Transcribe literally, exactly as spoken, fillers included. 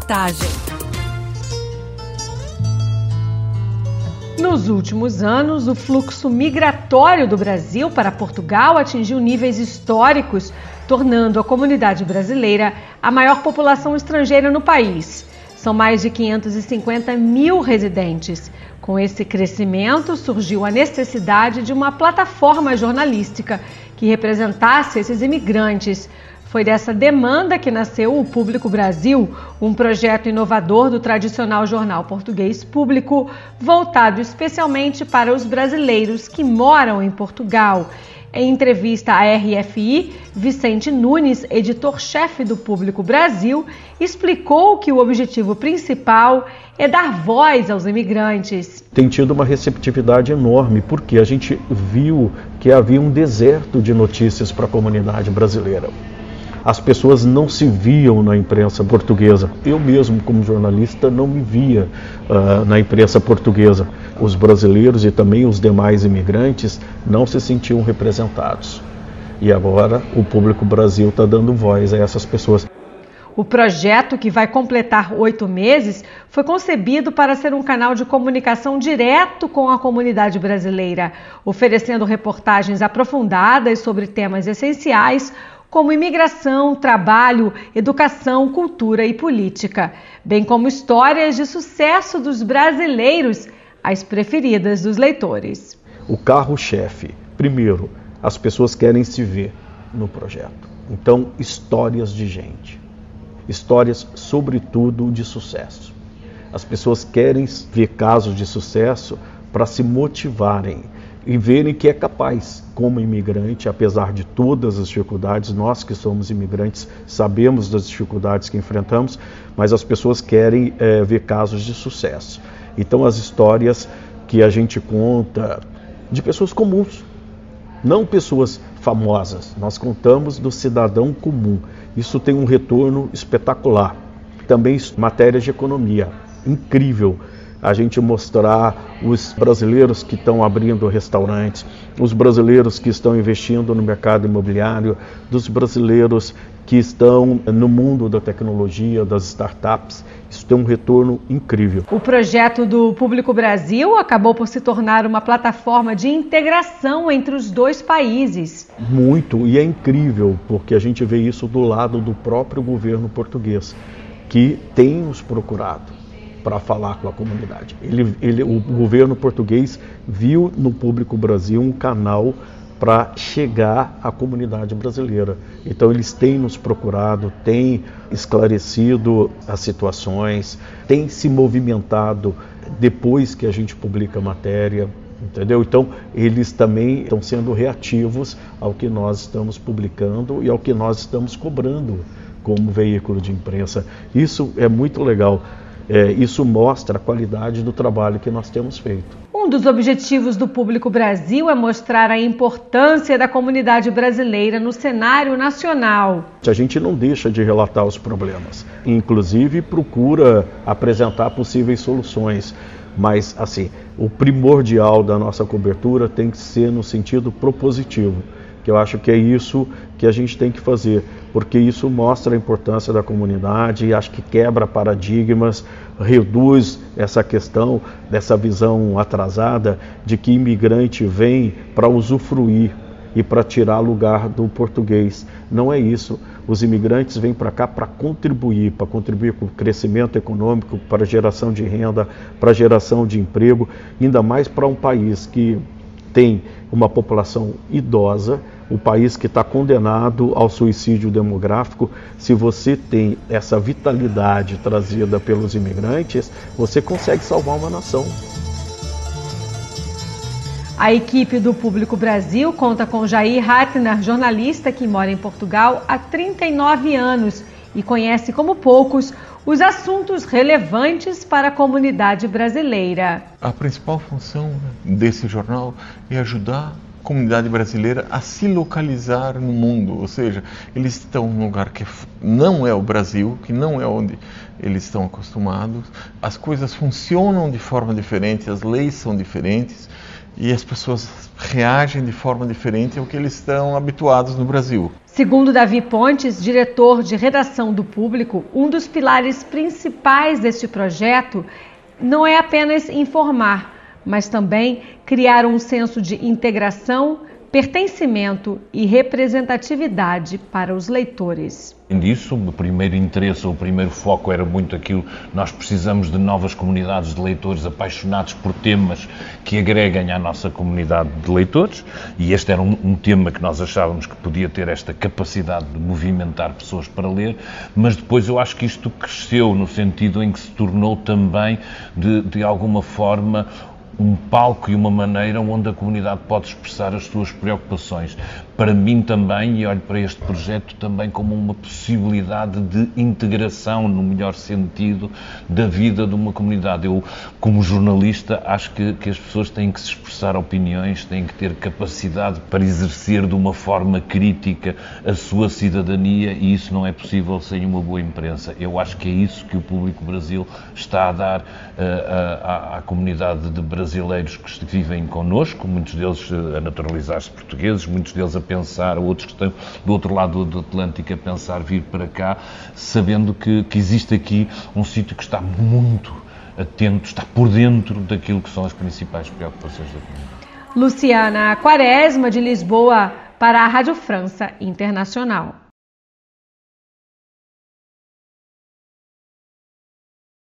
reportagem. Nos últimos anos, o fluxo migratório do Brasil para Portugal atingiu níveis históricos, tornando a comunidade brasileira a maior população estrangeira no país. São mais de quinhentos e cinquenta mil residentes. Com esse crescimento, surgiu a necessidade de uma plataforma jornalística que representasse esses imigrantes. Foi dessa demanda que nasceu o Público Brasil, um projeto inovador do tradicional jornal português Público, voltado especialmente para os brasileiros que moram em Portugal. Em entrevista à R F I, Vicente Nunes, editor-chefe do Público Brasil, explicou que o objetivo principal é dar voz aos imigrantes. Tem tido uma receptividade enorme, porque a gente viu que havia um deserto de notícias para a comunidade brasileira. As pessoas não se viam na imprensa portuguesa. Eu mesmo, como jornalista, não me via uh, na imprensa portuguesa. Os brasileiros e também os demais imigrantes não se sentiam representados. E agora o Público Brasil está dando voz a essas pessoas. O projeto, que vai completar oito meses, foi concebido para ser um canal de comunicação direto com a comunidade brasileira, oferecendo reportagens aprofundadas sobre temas essenciais, como imigração, trabalho, educação, cultura e política, bem como histórias de sucesso dos brasileiros, as preferidas dos leitores. O carro-chefe, primeiro, as pessoas querem se ver no projeto. Então, histórias de gente, histórias sobretudo de sucesso. As pessoas querem ver casos de sucesso para se motivarem e verem que é capaz, como imigrante, apesar de todas as dificuldades, nós que somos imigrantes sabemos das dificuldades que enfrentamos, mas as pessoas querem é, ver casos de sucesso. Então as histórias que a gente conta de pessoas comuns, não pessoas famosas, nós contamos do cidadão comum. Isso tem um retorno espetacular. Também matérias de economia, incrível. A gente mostrar os brasileiros que estão abrindo restaurantes, os brasileiros que estão investindo no mercado imobiliário, dos brasileiros que estão no mundo da tecnologia, das startups. Isso tem um retorno incrível. O projeto do Público Brasil acabou por se tornar uma plataforma de integração entre os dois países. Muito, e é incrível, porque a gente vê isso do lado do próprio governo português, que tem nos procurado para falar com a comunidade. Ele, ele, o governo português viu no Público Brasil um canal para chegar à comunidade brasileira. Então eles têm nos procurado, têm esclarecido as situações, têm se movimentado depois que a gente publica a matéria, entendeu? Então eles também estão sendo reativos ao que nós estamos publicando e ao que nós estamos cobrando como veículo de imprensa. Isso é muito legal. É, isso mostra a qualidade do trabalho que nós temos feito. Um dos objetivos do Público Brasil é mostrar a importância da comunidade brasileira no cenário nacional. A gente não deixa de relatar os problemas, inclusive procura apresentar possíveis soluções, mas assim, o primordial da nossa cobertura tem que ser no sentido propositivo, que eu acho que é isso que a gente tem que fazer, porque isso mostra a importância da comunidade e acho que quebra paradigmas, reduz essa questão dessa visão atrasada de que imigrante vem para usufruir e para tirar lugar do português. Não é isso. Os imigrantes vêm para cá para contribuir, para contribuir com o crescimento econômico, para a geração de renda, para a geração de emprego, ainda mais para um país que tem uma população idosa, o país que está condenado ao suicídio demográfico. Se você tem essa vitalidade trazida pelos imigrantes, você consegue salvar uma nação. A equipe do Público Brasil conta com Jair Ratner, jornalista que mora em Portugal há trinta e nove anos e conhece como poucos os assuntos relevantes para a comunidade brasileira. A principal função desse jornal é ajudar a comunidade brasileira a se localizar no mundo, ou seja, eles estão num lugar que não é o Brasil, que não é onde eles estão acostumados, as coisas funcionam de forma diferente, as leis são diferentes e as pessoas reagem de forma diferente ao que eles estão habituados no Brasil. Segundo Davi Pontes, diretor de redação do Público, um dos pilares principais deste projeto não é apenas informar, mas também criar um senso de integração, pertencimento e representatividade para os leitores. Disso, o primeiro interesse, o primeiro foco era muito aquilo, nós precisamos de novas comunidades de leitores apaixonados por temas que agreguem à nossa comunidade de leitores, e este era um, um tema que nós achávamos que podia ter esta capacidade de movimentar pessoas para ler, mas depois eu acho que isto cresceu no sentido em que se tornou também, de, de alguma forma, um palco e uma maneira onde a comunidade pode expressar as suas preocupações. Para mim também, e olho para este projeto também como uma possibilidade de integração, no melhor sentido, da vida de uma comunidade. Eu, como jornalista, acho que, que as pessoas têm que se expressar opiniões, têm que ter capacidade para exercer de uma forma crítica a sua cidadania, e isso não é possível sem uma boa imprensa. Eu acho que é isso que o Público Brasil está a dar uh, à, à comunidade de brasileiros que vivem connosco, muitos deles a naturalizar-se portugueses, muitos deles a pensar, outros que estão do outro lado do Atlântico a pensar vir para cá, sabendo que, que existe aqui um sítio que está muito atento, está por dentro daquilo que são as principais preocupações da comunidade. Luciana Quaresma, de Lisboa, para a Rádio França Internacional.